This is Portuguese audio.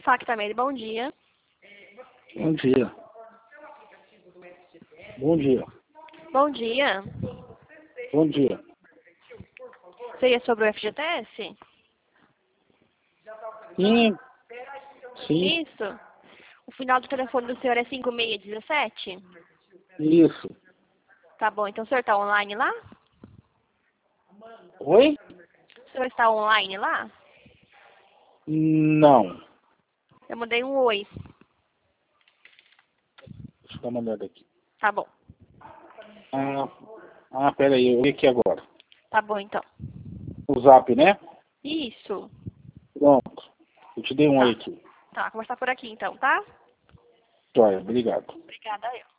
FAC também, bom dia. Bom dia. Bom dia. Bom dia. Bom dia. Seria sobre o FGTS? Sim. Sim. Isso. O final do telefone do senhor é 5617? Isso. Tá bom, então o senhor está online lá? Oi? O senhor está online lá? Não. Eu mandei um oi. Deixa eu dar uma olhada aqui. Tá bom. Pera aí, eu vi aqui agora. Tá bom, então. O Zap, né? Isso. Pronto. Eu te dei um Tá. oi aqui. Tá, vou conversar por aqui então, tá? Joia, obrigado. Obrigada, eu.